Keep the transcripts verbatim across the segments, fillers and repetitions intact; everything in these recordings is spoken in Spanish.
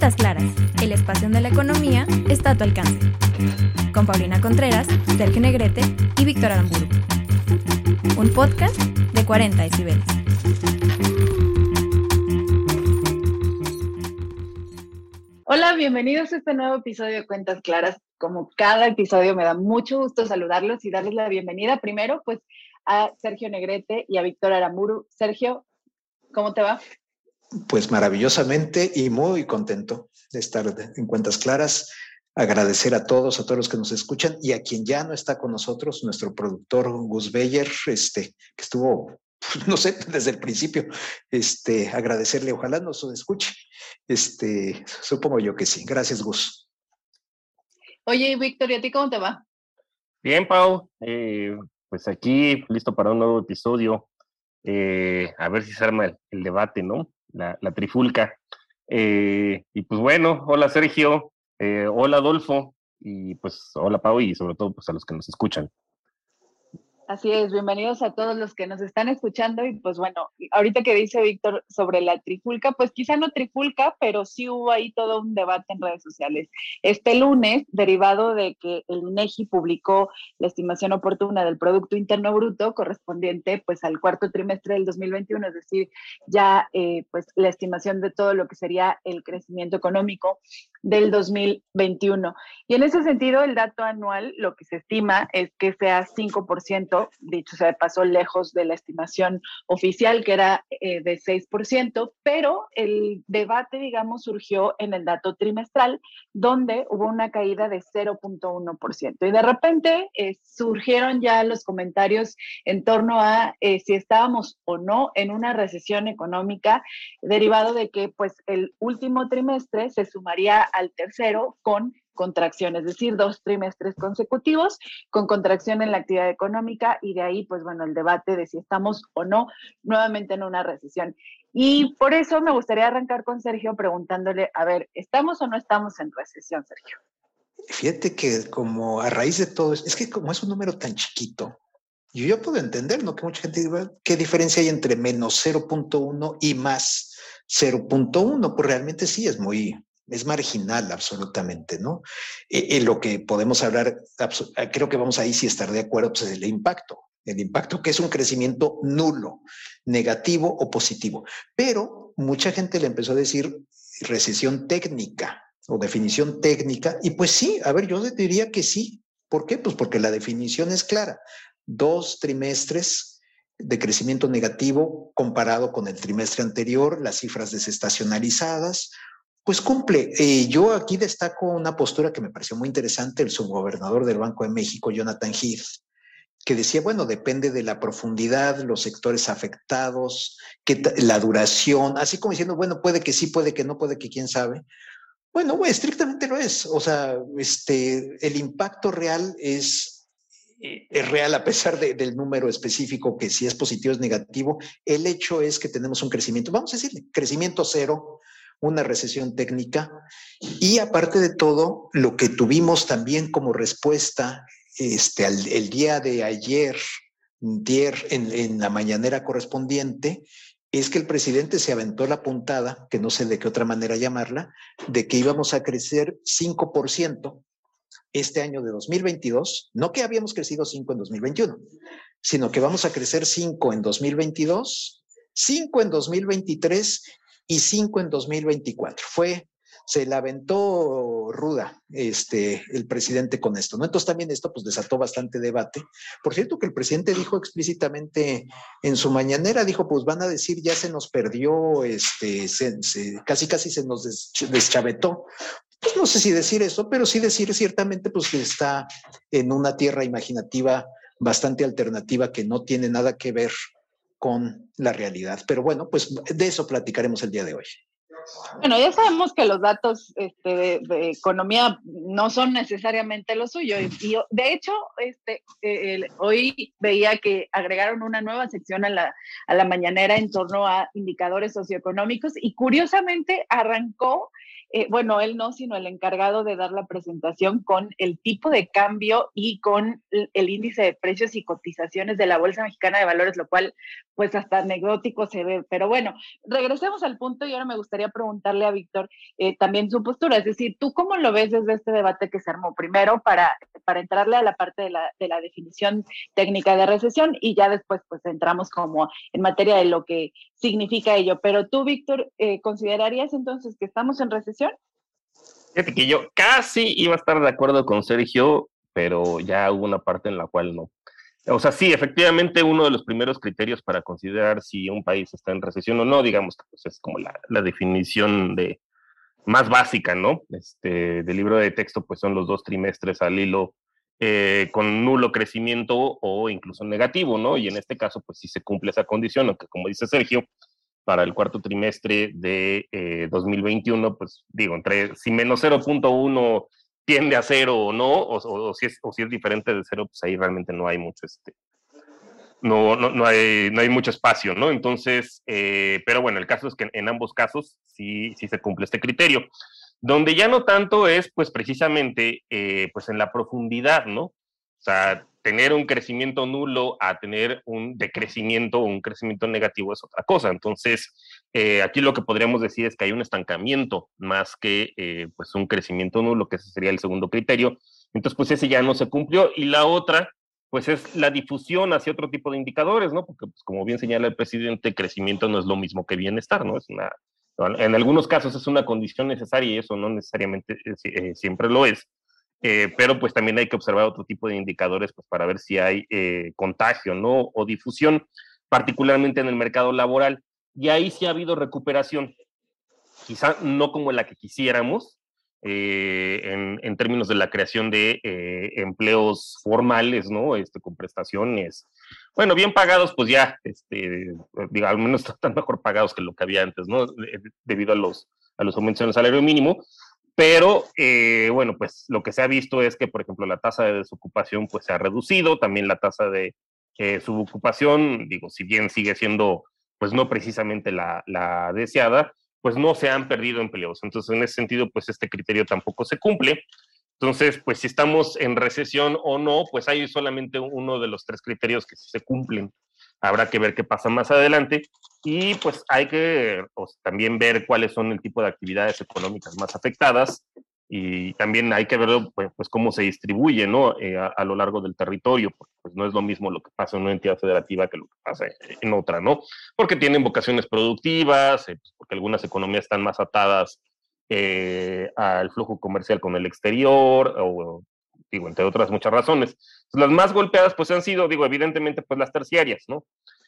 Cuentas Claras, el espacio donde la economía está a tu alcance. Con Paulina Contreras, Sergio Negrete y Víctor Aramburu. Un podcast de cuarenta decibeles. Hola, bienvenidos a este nuevo episodio de Cuentas Claras. Como cada episodio me da mucho gusto saludarlos y darles la bienvenida primero pues a Sergio Negrete y a Víctor Aramburu. Sergio, ¿cómo te va? Pues maravillosamente y muy contento de estar en Cuentas Claras. Agradecer a todos, a todos los que nos escuchan y a quien ya no está con nosotros, nuestro productor Gus Beyer, este, que estuvo, no sé, desde el principio. Este, agradecerle, ojalá nos escuche. Este, supongo yo que sí. Gracias, Gus. Oye, Víctor, ¿y a ti cómo te va? Bien, Pau. Eh, pues aquí, listo para un nuevo episodio. Eh, a ver si se arma el, el debate, ¿no? La, la trifulca. Eh, y pues bueno, hola Sergio, eh, hola Adolfo, y pues hola Pau, y sobre todo pues a los que nos escuchan. Así es, bienvenidos a todos los que nos están escuchando y pues bueno, ahorita que dice Víctor sobre la trifulca, pues quizá no trifulca, pero sí hubo ahí todo un debate en redes sociales. Este lunes, derivado de que el INEGI publicó la estimación oportuna del Producto Interno Bruto correspondiente pues al cuarto trimestre del dos mil veintiuno, es decir, ya eh, pues la estimación de todo lo que sería el crecimiento económico del dos mil veintiuno. Y en ese sentido, el dato anual, lo que se estima es que sea cinco por ciento, dicho sea de paso, lejos de la estimación oficial, que era eh, de seis por ciento, pero el debate, digamos, surgió en el dato trimestral, donde hubo una caída de cero punto uno por ciento. Y de repente eh, surgieron ya los comentarios en torno a eh, si estábamos o no en una recesión económica, derivado de que pues el último trimestre se sumaría al tercero con contracción, es decir, dos trimestres consecutivos con contracción en la actividad económica y de ahí, pues bueno, el debate de si estamos o no nuevamente en una recesión. Y por eso me gustaría arrancar con Sergio preguntándole, a ver, ¿estamos o no estamos en recesión, Sergio? Fíjate que como a raíz de todo, es que como es un número tan chiquito, yo, yo puedo entender, ¿no? Que mucha gente diga, ¿qué diferencia hay entre menos cero punto uno y más cero punto uno? Pues realmente sí, es muy... es marginal absolutamente, ¿no? Eh, eh, lo que podemos hablar, creo que vamos ahí sí estar de acuerdo, pues es el impacto, el impacto que es un crecimiento nulo, negativo o positivo. Pero mucha gente le empezó a decir recesión técnica o definición técnica, y pues sí, a ver, yo diría que sí. ¿Por qué? Pues porque la definición es clara. Dos trimestres de crecimiento negativo comparado con el trimestre anterior, las cifras desestacionalizadas, pues cumple. Eh, yo aquí destaco una postura que me pareció muy interesante, el subgobernador del Banco de México, Jonathan Heath, que decía, bueno, depende de la profundidad, los sectores afectados, que la duración, así como diciendo, bueno, puede que sí, puede que no, puede que quién sabe. Bueno, bueno estrictamente lo es. O sea, este, el impacto real es... es real a pesar de, del número específico, que si es positivo es negativo. El hecho es que tenemos un crecimiento, vamos a decirle, crecimiento cero, una recesión técnica, y aparte de todo, lo que tuvimos también como respuesta este, al, el día de ayer, ayer en, en la mañanera correspondiente, es que el presidente se aventó la puntada, que no sé de qué otra manera llamarla, de que íbamos a crecer cinco por ciento este año de dos mil veintidós, no que habíamos crecido cinco en dos mil veintiuno, sino que vamos a crecer cinco en dos mil veintidós, cinco en dos mil veintitrés y cinco en dos mil veinticuatro. Fue, se la aventó ruda este, el presidente con esto, ¿no? Entonces también esto pues desató bastante debate. Por cierto que el presidente dijo explícitamente en su mañanera, dijo pues van a decir ya se nos perdió, este, se, se, casi casi se nos des, deschavetó. Pues no sé si decir eso, pero sí decir ciertamente pues que está en una tierra imaginativa bastante alternativa que no tiene nada que ver con la realidad. Pero bueno, pues de eso platicaremos el día de hoy. Bueno, ya sabemos que los datos este, de, de economía no son necesariamente lo suyo. Y, y de hecho, este, eh, hoy veía que agregaron una nueva sección a la, a la mañanera en torno a indicadores socioeconómicos y curiosamente arrancó eh, bueno, él no, sino el encargado de dar la presentación con el tipo de cambio y con el, el índice de precios y cotizaciones de la Bolsa Mexicana de Valores, lo cual pues hasta anecdótico se ve. Pero bueno, regresemos al punto y ahora me gustaría preguntarle a Víctor eh, también su postura, es decir, ¿tú cómo lo ves desde este debate que se armó? Primero, para, para entrarle a la parte de la, de la definición técnica de recesión y ya después pues entramos como en materia de lo que significa ello. Pero tú, Víctor, eh, ¿considerarías entonces que estamos en recesión? Fíjate que yo casi iba a estar de acuerdo con Sergio, pero ya hubo una parte en la cual no. O sea, sí, efectivamente uno de los primeros criterios para considerar si un país está en recesión o no, digamos que pues es como la, la definición de más básica, ¿no? Este, del libro de texto, pues son los dos trimestres al hilo eh, con nulo crecimiento o incluso negativo, ¿no? Y en este caso, pues sí se cumple esa condición, aunque como dice Sergio, para el cuarto trimestre de eh, dos mil veintiuno, pues digo, entre si menos cero punto uno tiende a cero o no, o, o, o, si es, o si es diferente de cero, pues ahí realmente no hay mucho, este, no, no, no, hay, no hay mucho espacio, ¿no? Entonces, eh, pero bueno, el caso es que en ambos casos sí, sí se cumple este criterio. Donde ya no tanto es, pues precisamente, eh, pues en la profundidad, ¿no? O sea, tener un crecimiento nulo a tener un decrecimiento o un crecimiento negativo es otra cosa. Entonces, eh, aquí lo que podríamos decir es que hay un estancamiento más que eh, pues un crecimiento nulo, que ese sería el segundo criterio. Entonces, pues ese ya no se cumplió. Y la otra, pues es la difusión hacia otro tipo de indicadores, ¿no? Porque, pues, como bien señala el presidente, crecimiento no es lo mismo que bienestar, ¿no? Es una, en algunos casos es una condición necesaria y eso no necesariamente eh, siempre lo es. Eh, pero pues también hay que observar otro tipo de indicadores pues, para ver si hay eh, contagio, ¿no? O difusión, particularmente en el mercado laboral. Y ahí sí ha habido recuperación, quizá no como la que quisiéramos, eh, en, en términos de la creación de eh, empleos formales, ¿no? Este, con prestaciones, bueno, bien pagados, pues ya, este, digo, al menos están mejor pagados que lo que había antes, ¿no? De, debido a los, a los aumentos en el salario mínimo. Pero, eh, bueno, pues lo que se ha visto es que, por ejemplo, la tasa de desocupación pues se ha reducido, también la tasa de eh, subocupación, digo, si bien sigue siendo, pues no precisamente la, la deseada, pues no se han perdido empleos. Entonces, en ese sentido, pues este criterio tampoco se cumple. Entonces, pues si estamos en recesión o no, pues hay solamente uno de los tres criterios que sí se cumplen. Habrá que ver qué pasa más adelante y pues hay que pues, también ver cuáles son el tipo de actividades económicas más afectadas y también hay que ver pues, pues cómo se distribuye, ¿no? Eh, a, a lo largo del territorio, porque pues no es lo mismo lo que pasa en una entidad federativa que lo que pasa en otra, ¿no? Porque tienen vocaciones productivas, eh, porque algunas economías están más atadas eh, al flujo comercial con el exterior o digo, entre otras muchas razones. Las más golpeadas, pues, han sido, digo, evidentemente, pues, las terciarias, ¿no?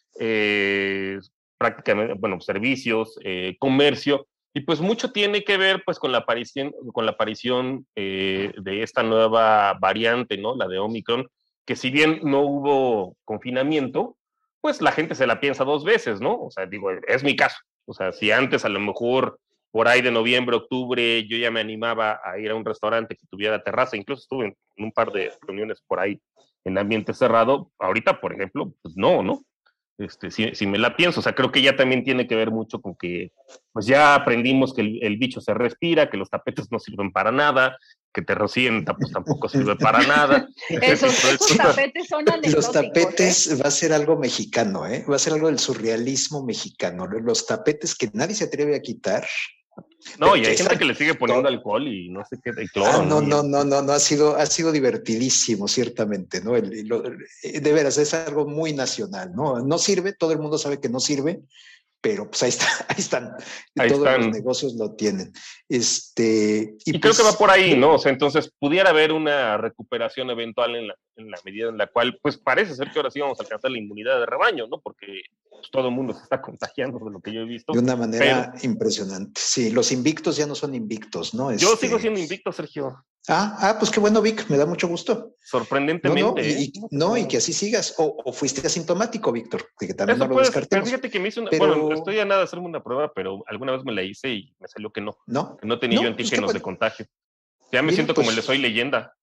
Eh, prácticamente, bueno, servicios, eh, comercio, y pues mucho tiene que ver, pues, con la aparición, con la aparición eh, de esta nueva variante, ¿no? La de Omicron, que si bien no hubo confinamiento, pues la gente se la piensa dos veces, ¿no? O sea, digo, es mi caso. O sea, si antes a lo mejor por ahí de noviembre, octubre, yo ya me animaba a ir a un restaurante que tuviera terraza, incluso estuve en un par de reuniones por ahí en ambiente cerrado. Ahorita, por ejemplo, pues no, ¿no? Este, si, si me la pienso, o sea, creo que ya también tiene que ver mucho con que, pues ya aprendimos que el, el bicho se respira, que los tapetes no sirven para nada, que te rocíen pues tampoco sirve para nada. Esos, esos tapetes son anecdóticos. Los tapetes ¿eh? va a ser algo mexicano, ¿eh? Va a ser algo del surrealismo mexicano. Los tapetes que nadie se atreve a quitar. No, y hay gente que le sigue poniendo todo. Alcohol y no sé qué, y cloro. Ah, no, no, no, no, no, ha sido, ha sido divertidísimo, ciertamente, ¿no? El, lo, de veras, es algo muy nacional, ¿no? No sirve, todo el mundo sabe que no sirve, pero pues ahí, está, ahí están, ahí todos están. Los negocios lo tienen. Este, y y pues, creo que va por ahí, ¿no? O sea, entonces pudiera haber una recuperación eventual en la, en la medida en la cual, pues parece ser que ahora sí vamos a alcanzar la inmunidad de rebaño, ¿no? Porque pues, todo el mundo se está contagiando de lo que yo he visto. De una manera pero, impresionante. Sí, los invictos ya no son invictos, ¿no? Yo este... sigo siendo invicto, Sergio. Ah, ah, pues qué bueno, Vic, me da mucho gusto. Sorprendentemente. No, no, y, y, no, y que así sigas. O, o fuiste asintomático, Víctor, que también Eso no lo descartemos. Fíjate que me hizo una, pero... bueno, estoy a nada de hacerme una prueba, pero alguna vez me la hice y me salió que no. No. Que no tenía no, yo antígenos pues, de contagio. Ya me mira, siento pues, como el de Soy Leyenda.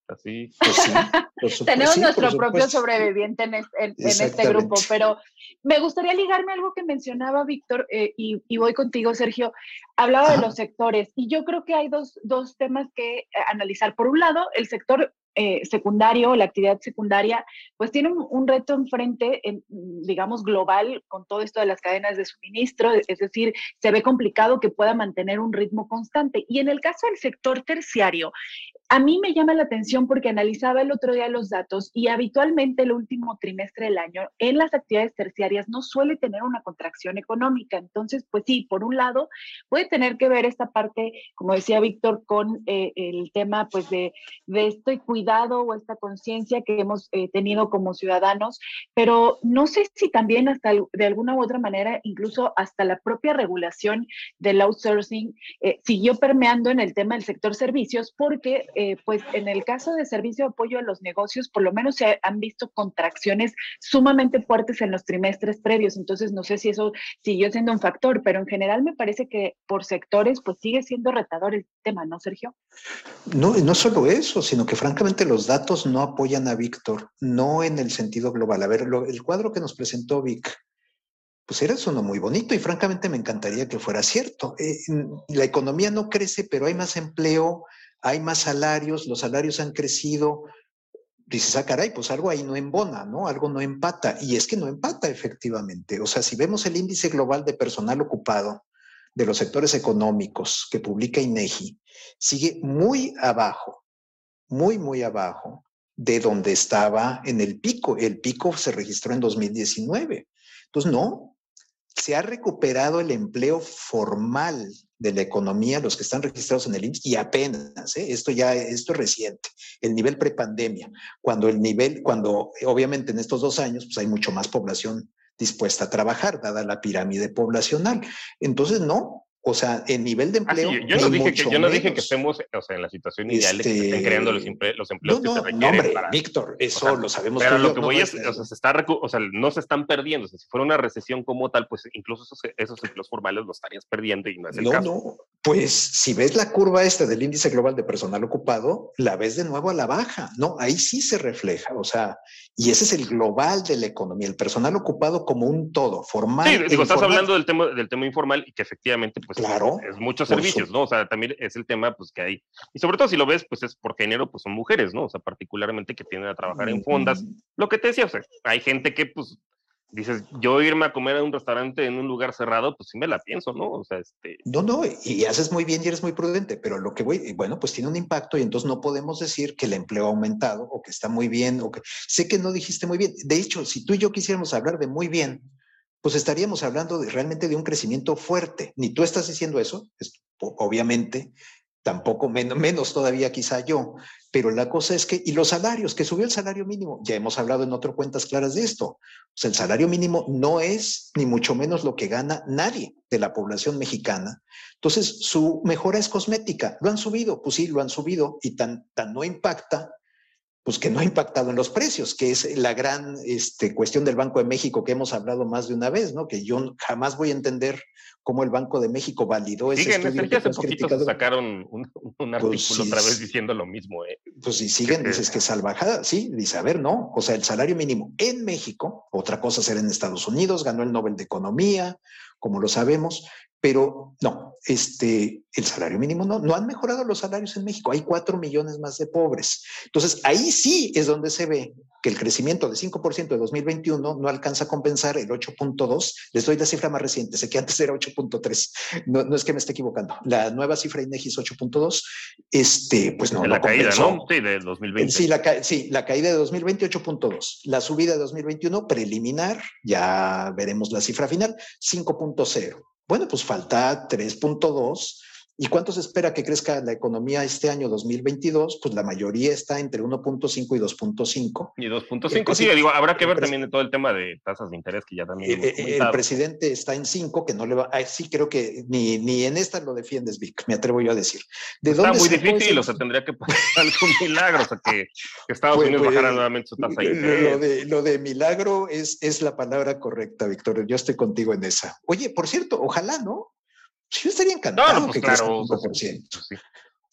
así. Pues sí, por supuesto, Tenemos sí, nuestro por propio supuesto. sobreviviente en este, en, en este grupo, pero me gustaría ligarme a algo que mencionaba Víctor, eh, y, y voy contigo, Sergio. Hablaba Ajá. de los sectores, y yo creo que hay dos, dos temas que eh, analizar. Por un lado, el sector eh, secundario, la actividad secundaria, pues tiene un, un reto enfrente, en, digamos, global, con todo esto de las cadenas de suministro, es decir, se ve complicado que pueda mantener un ritmo constante. Y en el caso del sector terciario, a mí me llama la atención porque analizaba el otro día los datos y habitualmente el último trimestre del año en las actividades terciarias no suele tener una contracción económica. Entonces, pues sí, por un lado puede tener que ver esta parte, como decía Víctor, con eh, el tema pues de, de este cuidado o esta conciencia que hemos eh, tenido como ciudadanos, pero no sé si también hasta de alguna u otra manera, incluso hasta la propia regulación del outsourcing eh, siguió permeando en el tema del sector servicios porque Eh, pues en el caso de servicio de apoyo a los negocios, por lo menos se han visto contracciones sumamente fuertes en los trimestres previos, entonces no sé si eso siguió siendo un factor, pero en general me parece que por sectores pues sigue siendo retador el tema, ¿no, Sergio? No, no solo eso, sino que francamente los datos no apoyan a Víctor, no en el sentido global. A ver, lo, el cuadro que nos presentó Vic, pues era uno muy bonito y francamente me encantaría que fuera cierto. Eh, la economía no crece, pero hay más empleo, hay más salarios, los salarios han crecido. Dices, ah, caray, pues algo ahí no embona, ¿no? Algo no empata. Y es que no empata efectivamente. O sea, si vemos el índice global de personal ocupado de los sectores económicos que publica INEGI, sigue muy abajo, muy, muy abajo de donde estaba en el pico. El pico se registró en dos mil diecinueve. Entonces, no, se ha recuperado el empleo formal de la economía, los que están registrados en el I M S S, y apenas, ¿eh? esto ya esto es reciente, el nivel prepandemia, cuando el nivel, cuando obviamente en estos dos años pues hay mucho más población dispuesta a trabajar, dada la pirámide poblacional. Entonces, no, o sea, el nivel de empleo. Ah, sí, yo, no dije que, yo no dije que estemos, o sea, en la situación ideal este... de que se estén creando los, los empleos no, no, que se requieren. No, hombre, para... Víctor, eso o sea, lo sabemos. Pero tú lo yo, que no, voy no es, o sea, se está recu... o sea, no se están perdiendo. O sea, si fuera una recesión como tal, pues incluso esos, esos empleos formales los estarías perdiendo y no es el no, caso. No, no. Pues si ves la curva esta del índice global de personal ocupado, la ves de nuevo a la baja, ¿no? Ahí sí se refleja, o sea, y ese es el global de la economía, el personal ocupado como un todo, formal. Sí, digo, estás hablando del tema, del tema informal y que efectivamente, pues, claro, es muchos servicios, su... ¿no? O sea, también es el tema, pues, que hay, y sobre todo si lo ves, pues, es por género, pues, son mujeres, ¿no? O sea, particularmente que tienden a trabajar en fondas. Mm-hmm. Lo que te decía, o sea, hay gente que, pues, dices, yo irme a comer a un restaurante en un lugar cerrado, pues sí me la pienso, ¿no? O sea, este... No, no, y haces muy bien y eres muy prudente, pero lo que voy, bueno, pues tiene un impacto y entonces no podemos decir que el empleo ha aumentado o que está muy bien o que... Sé que no dijiste muy bien. De hecho, si tú y yo quisiéramos hablar de muy bien, pues estaríamos hablando de, realmente de un crecimiento fuerte. Ni tú estás diciendo eso, es, obviamente, tampoco, menos, menos todavía quizá yo, pero la cosa es que, y los salarios, que subió el salario mínimo, ya hemos hablado en otras cuentas claras de esto, o sea, el salario mínimo no es ni mucho menos lo que gana nadie de la población mexicana, entonces su mejora es cosmética, lo han subido, pues sí, lo han subido, y tan, tan no impacta, pues que no ha impactado en los precios, que es la gran este, cuestión del Banco de México que hemos hablado más de una vez, ¿no? Que yo jamás voy a entender cómo el Banco de México validó ese siguen, estudio. Que hace poquito se sacaron un, un artículo pues sí, otra vez diciendo lo mismo. ¿eh? Pues si siguen, que, dices que salvajada, sí, dice, a ver, no, o sea, el salario mínimo en México, otra cosa será en Estados Unidos, ganó el Nobel de Economía, como lo sabemos, pero no, este, el salario mínimo no, no han mejorado los salarios en México, hay cuatro millones más de pobres. Entonces, ahí sí es donde se ve que el crecimiento de cinco por ciento de dos mil veintiuno no alcanza a compensar el ocho punto dos. Les doy la cifra más reciente, sé que antes era ocho punto tres, no, no es que me esté equivocando. La nueva cifra INEGI es ocho punto dos, este, pues no, de no la caída, compensó. ¿no? Sí, de dos mil veinte. Sí la, sí, la caída de dos mil veinte, ocho punto dos. La subida de dos mil veintiuno, preliminar, ya veremos la cifra final, cinco punto cero. Bueno, pues falta tres punto dos. ¿Y cuánto se espera que crezca la economía este año dos mil veintidós? Pues la mayoría está entre uno punto cinco y dos punto cinco. Y dos punto cinco, sí, digo, habrá que ver también de todo el tema de tasas de interés que ya también hemos comentado. El presidente está en cinco, que no le va, ah, sí creo que ni, ni en esta lo defiendes, Vic, me atrevo yo a decir. ¿De está dónde muy se difícil, puede... o sea, tendría que pasar algún milagro, o sea, que, que Estados pues, Unidos pues, bajara nuevamente su tasa de interés. Lo de, lo de milagro es, es la palabra correcta, Víctor, yo estoy contigo en esa. Oye, por cierto, ojalá, ¿no? Yo estaría encantado no, no, pues que claro, crezca un cinco por ciento. Sí.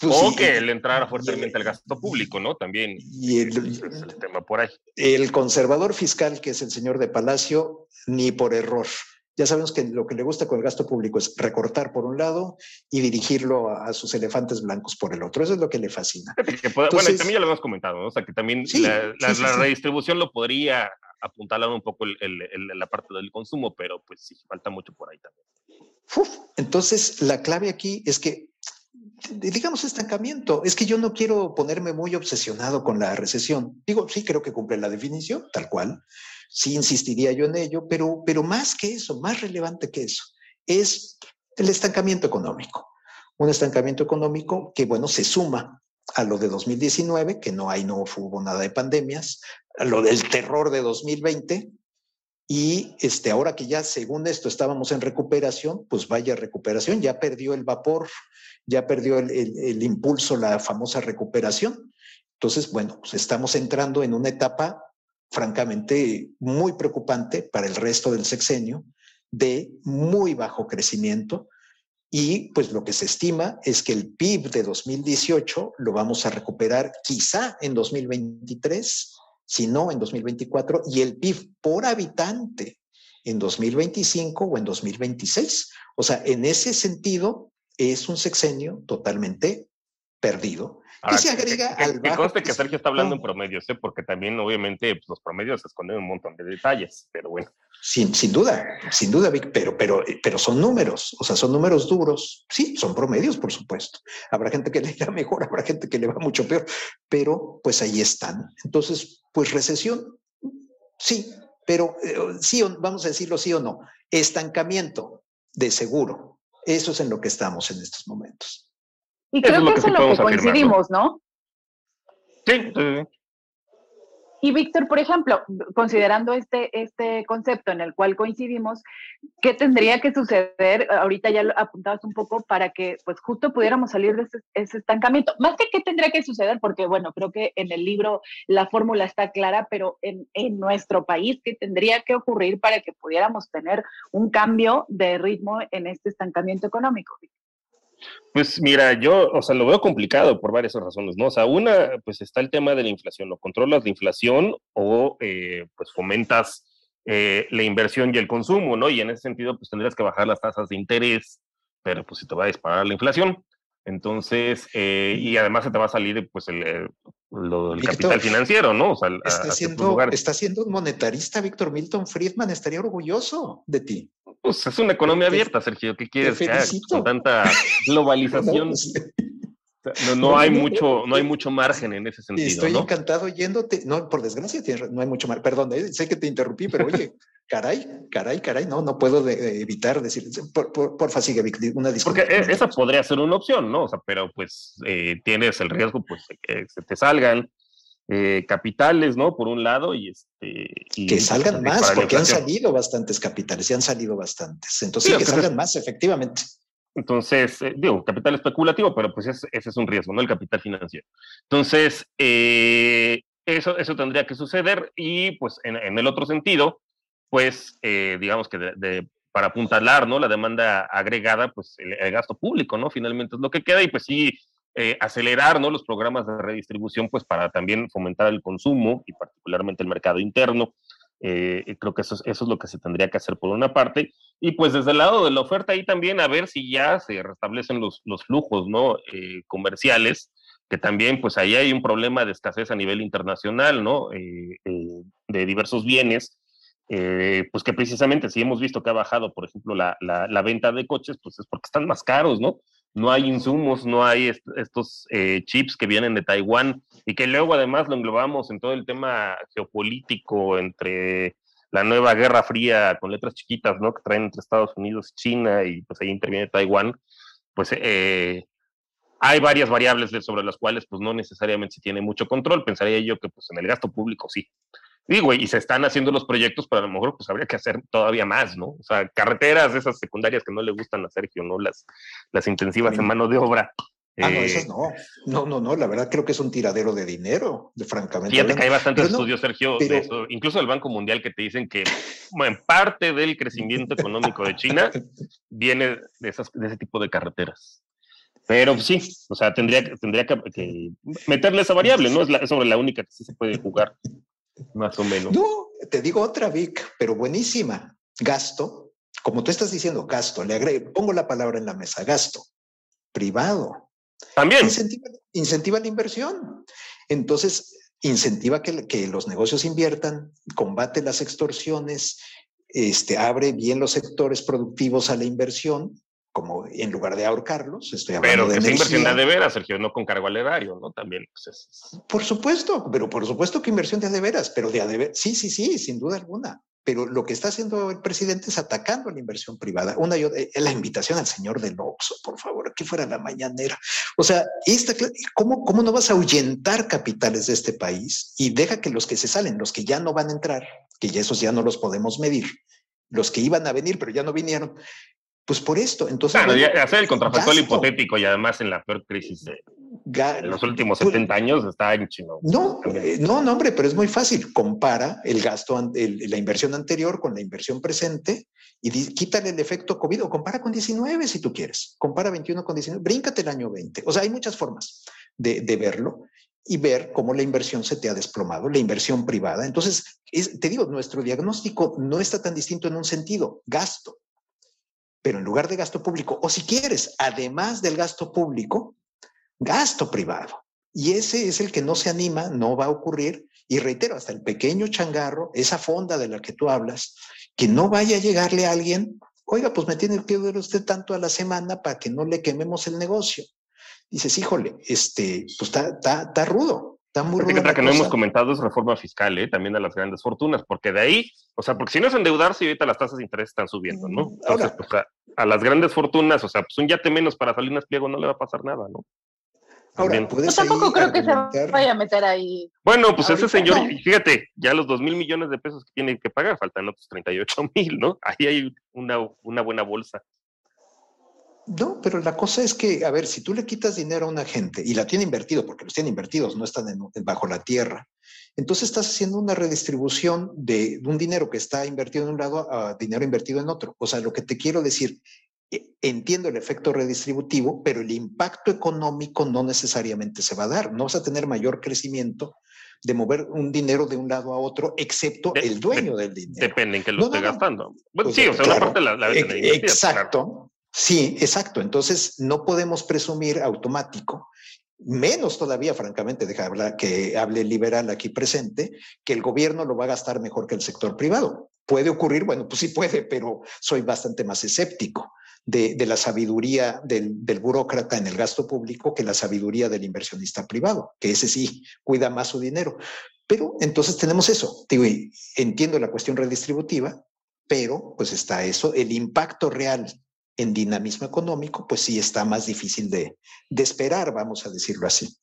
Pues o sí, que le entrara fuertemente al gasto público, ¿no? También y el, es el tema por ahí. El conservador fiscal, que es el señor de Palacio, ni por error. Ya sabemos que lo que le gusta con el gasto público es recortar por un lado y dirigirlo a, a sus elefantes blancos por el otro. Eso es lo que le fascina. Que pueda, Entonces, bueno, y también ya lo hemos comentado, ¿no? O sea, que también sí, la, la, sí, sí, la redistribución sí. lo podría apuntalar un poco el, el, el, la parte del consumo, pero pues sí, falta mucho por ahí también. Uf, entonces, la clave aquí es que digamos estancamiento, es que yo no quiero ponerme muy obsesionado con la recesión. Digo, sí creo que cumple la definición, tal cual, sí insistiría yo en ello, pero, pero más que eso, más relevante que eso, es el estancamiento económico. Un estancamiento económico que, bueno, se suma a lo de dos mil diecinueve, que no hay, no hubo nada de pandemias, a lo del terror de dos mil veinte, y este, ahora que ya según esto estábamos en recuperación, pues vaya recuperación, ya perdió el vapor, ya perdió el, el, el impulso, la famosa recuperación. Entonces, bueno, pues estamos entrando en una etapa francamente muy preocupante para el resto del sexenio, de muy bajo crecimiento, y pues lo que se estima es que el P I B de dos mil dieciocho lo vamos a recuperar quizá en dos mil veintitrés, si no en dos mil veinticuatro, y el P I B por habitante en dos mil veinticinco o en dos mil veintiséis. O sea, en ese sentido, es un sexenio totalmente perdido. Ahora, que se agrega que, al que, bajo... que conste que Sergio está hablando en promedios, ¿eh? Porque también, obviamente, pues, los promedios esconden un montón de detalles, pero bueno. Sin, sin duda, sin duda, Vic, pero, pero, pero son números, o sea, son números duros. Sí, son promedios, por supuesto. Habrá gente que le va mejor, habrá gente que le va mucho peor, pero pues ahí están. Entonces, pues recesión, sí, pero eh, sí, vamos a decirlo sí o no. Estancamiento, de seguro. Eso es en lo que estamos en estos momentos. Y creo eso que es en lo que coincidimos, ¿no? ¿no? Sí, sí. Y Víctor, por ejemplo, considerando este, este concepto en el cual coincidimos, ¿qué tendría que suceder? Ahorita ya lo apuntabas un poco para que pues justo pudiéramos salir de ese, ese estancamiento. Más que qué tendría que suceder, porque bueno, creo que en el libro la fórmula está clara, pero en, en nuestro país, ¿qué tendría que ocurrir para que pudiéramos tener un cambio de ritmo en este estancamiento económico? Pues mira, yo, o sea, lo veo complicado por varias razones, ¿no? O sea, una, pues está el tema de la inflación, o controlas la inflación o eh, pues fomentas eh, la inversión y el consumo, ¿no? Y en ese sentido, pues tendrías que bajar las tasas de interés, pero pues si te va a disparar la inflación. Entonces, eh, y además se te va a salir pues el, el, lo, el capital financiero, ¿no? O sea, está, a, siendo, está siendo un monetarista, Víctor Milton Friedman, estaría orgulloso de ti. Pues es una economía te, abierta, Sergio, ¿qué quieres que haga con tanta globalización? No, pues, no, no, hay mucho, no hay mucho margen en ese sentido. Estoy ¿no? encantado oyéndote. No, por desgracia, no hay mucho margen. Perdón, eh, sé que te interrumpí, pero oye, caray, caray, caray, no, no puedo de, de evitar decir, por, por, porfa, sigue, una disculpa. Porque esa podría ser una opción, ¿no? O sea, pero pues eh, tienes el riesgo pues, de que se te salgan eh, capitales, ¿no? Por un lado, y este. Y, que salgan pues, más, porque han salido bastantes capitales, y han salido bastantes. Entonces, sí, que salgan es, más, efectivamente. Entonces, eh, digo, capital especulativo, pero pues es, ese es un riesgo, ¿no? El capital financiero. Entonces, eh, eso, eso tendría que suceder, y pues en, en el otro sentido, pues, eh, digamos que de, de, para apuntalar, ¿no? La demanda agregada, pues el, el gasto público, ¿no? Finalmente es lo que queda, y pues sí. Eh, acelerar, ¿no? Los programas de redistribución, pues para también fomentar el consumo y particularmente el mercado interno. Eh, creo que eso es, eso es lo que se tendría que hacer por una parte. Y pues desde el lado de la oferta ahí también a ver si ya se restablecen los, los flujos, ¿no? Eh, comerciales, que también pues ahí hay un problema de escasez a nivel internacional, ¿no? Eh, eh, de diversos bienes. Eh, pues que precisamente si hemos visto que ha bajado, por ejemplo, la, la, la venta de coches, pues es porque están más caros, ¿no? No hay insumos, no hay est estos eh, chips que vienen de Taiwán y que luego además lo englobamos en todo el tema geopolítico entre la nueva Guerra Fría con letras chiquitas, ¿no? Que traen entre Estados Unidos y China, y pues ahí interviene Taiwán. Pues eh, hay varias variables sobre las cuales pues no necesariamente se tiene mucho control. Pensaría yo que pues en el gasto público sí. Digo, y se están haciendo los proyectos, pero a lo mejor pues habría que hacer todavía más, ¿no? O sea, carreteras esas secundarias que no le gustan a Sergio, ¿no? Las, las intensivas en mano de obra. Ah, eh, no, esas no. No, no, no, la verdad creo que es un tiradero de dinero, de, francamente. Fíjate que hay bastantes pero estudios, no, Sergio, pero... de eso, incluso el Banco Mundial, que te dicen que bueno, en parte del crecimiento económico de China viene de, esas, de ese tipo de carreteras. Pero sí, o sea, tendría, tendría que, que meterle esa variable, ¿no? Es, la, es sobre la única que sí se puede jugar, más o menos. No, te digo otra, Vic, pero buenísima. Gasto, como tú estás diciendo, gasto, le agrego, pongo la palabra en la mesa, gasto privado. También. Incentiva, incentiva la inversión. Entonces, incentiva que, que los negocios inviertan, combate las extorsiones, este, abre bien los sectores productivos a la inversión, como en lugar de ahorcarlos, estoy hablando pero de que energía. sea inversión de veras, Sergio, no con cargo al erario, ¿no? También. Pues es... Por supuesto, pero por supuesto que inversión de a de veras, pero de a de veras, sí, sí, sí, sin duda alguna. Pero lo que está haciendo el presidente es atacando a la inversión privada. Una y otra, la invitación al señor del Oxxo, por favor, aquí fuera la mañanera. O sea, esta, ¿cómo, ¿cómo no vas a ahuyentar capitales de este país? Y deja que los que se salen, los que ya no van a entrar, que ya esos ya no los podemos medir, los que iban a venir pero ya no vinieron, pues por esto. Entonces, claro, bueno, hacer el contrafactual gasto. hipotético y además en la peor crisis de, de los últimos setenta pues, años está en chino. No, eh, no, no, hombre, pero es muy fácil. Compara el gasto, el, la inversión anterior con la inversión presente y di, quítale el efecto COVID o compara con diecinueve si tú quieres. Compara veintiuno con diecinueve, bríncate el año veinte. O sea, hay muchas formas de, de verlo y ver cómo la inversión se te ha desplomado, la inversión privada. Entonces, es, te digo, nuestro diagnóstico no está tan distinto en un sentido, gasto. Pero en lugar de gasto público, o si quieres, además del gasto público, gasto privado. Y ese es el que no se anima, no va a ocurrir. Y reitero, hasta el pequeño changarro, esa fonda de la que tú hablas, que no vaya a llegarle a alguien, oiga, pues me tiene que ver usted tanto a la semana para que no le quememos el negocio. Dices, híjole, este, pues está, está, está rudo. Está muy ruda otra que cosa. No hemos comentado es reforma fiscal, ¿eh? También a las grandes fortunas, porque de ahí, o sea, porque si no es endeudarse y ahorita las tasas de interés están subiendo, ¿no? Entonces, ahora, pues a, a las grandes fortunas, o sea, pues un yate menos para Salinas Pliego no le va a pasar nada, ¿no? Ahora, ¿puedes yo tampoco creo argumentar? que se vaya a meter ahí. Bueno, pues ahorita, ese señor, no. Fíjate, ya los dos mil millones de pesos que tiene que pagar, faltan otros treinta y ocho mil, ¿no? Ahí hay una, una buena bolsa. No, pero la cosa es que, a ver, si tú le quitas dinero a una gente y la tiene invertido, porque los tienen invertidos, no están en, bajo la tierra, entonces estás haciendo una redistribución de, de un dinero que está invertido en un lado a dinero invertido en otro. O sea, lo que te quiero decir, entiendo el efecto redistributivo, pero el impacto económico no necesariamente se va a dar. No vas a tener mayor crecimiento de mover un dinero de un lado a otro, excepto de, el dueño de, del dinero. Depende en que lo no, esté no, gastando. No. Bueno, pues, sí, o sea, claro, una parte la, la debe tener invertida. Exacto. Claro. Sí, exacto. Entonces, no podemos presumir automático, menos todavía, francamente, deja hablar, que hable el liberal aquí presente, que el gobierno lo va a gastar mejor que el sector privado. ¿Puede ocurrir? Bueno, pues sí puede, pero soy bastante más escéptico de, de la sabiduría del, del burócrata en el gasto público que la sabiduría del inversionista privado, que ese sí cuida más su dinero. Pero entonces tenemos eso. Digo, entiendo la cuestión redistributiva, pero pues está eso, el impacto real en dinamismo económico, pues sí está más difícil de, de esperar, vamos a decirlo así.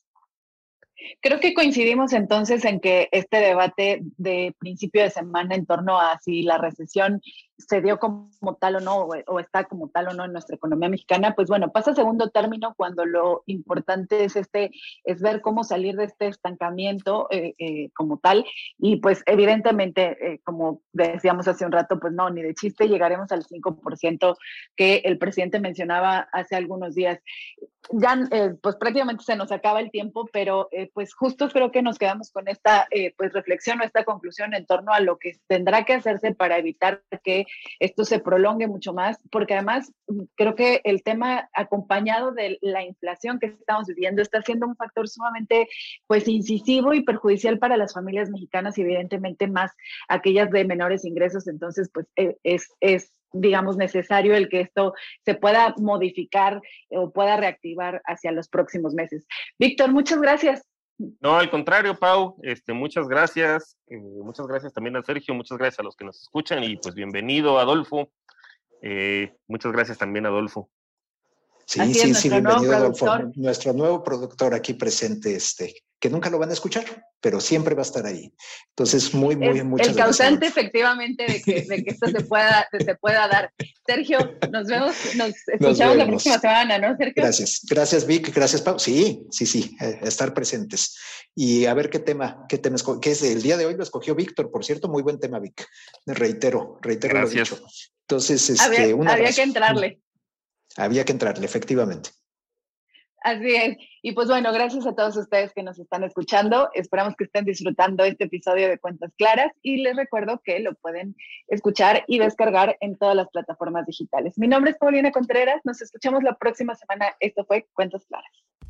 Creo que coincidimos entonces en que este debate de principio de semana en torno a si la recesión se dio como tal o no, o está como tal o no en nuestra economía mexicana, pues bueno, pasa a segundo término cuando lo importante es este, es ver cómo salir de este estancamiento eh, eh, como tal, y pues evidentemente, eh, como decíamos hace un rato, pues no, ni de chiste llegaremos al cinco por ciento que el presidente mencionaba hace algunos días. Ya eh, pues prácticamente se nos acaba el tiempo, pero eh, pues justo creo que nos quedamos con esta eh, pues reflexión o esta conclusión en torno a lo que tendrá que hacerse para evitar que esto se prolongue mucho más, porque además creo que el tema acompañado de la inflación que estamos viviendo está siendo un factor sumamente pues incisivo y perjudicial para las familias mexicanas y evidentemente más aquellas de menores ingresos. Entonces pues eh, es, es digamos, necesario el que esto se pueda modificar o pueda reactivar hacia los próximos meses. Víctor, muchas gracias. No, al contrario, Pau, este, muchas gracias, eh, muchas gracias también a Sergio, muchas gracias a los que nos escuchan y pues bienvenido, Adolfo, eh, muchas gracias también, Adolfo. Sí, Así sí, sí, bienvenido, Adolfo, nuestro nuevo productor aquí presente, este, que nunca lo van a escuchar, pero siempre va a estar ahí. Entonces, muy, muy, es muchas el causante, gracias, efectivamente, de que, de que esto se pueda, se pueda dar. Sergio, nos vemos, nos escuchamos nos la próxima semana, ¿no, Sergio? Gracias, gracias, Vic, gracias, Pau. Sí, sí, sí, eh, estar presentes. Y a ver qué tema, qué tema, qué es el día de hoy lo escogió Víctor, por cierto, muy buen tema, Vic. Reitero, reitero gracias. lo dicho. Entonces, este, había, un había que entrarle. Había que entrarle, efectivamente. Así es. Y pues bueno, gracias a todos ustedes que nos están escuchando. Esperamos que estén disfrutando este episodio de Cuentas Claras y les recuerdo que lo pueden escuchar y descargar en todas las plataformas digitales. Mi nombre es Paulina Contreras. Nos escuchamos la próxima semana. Esto fue Cuentas Claras.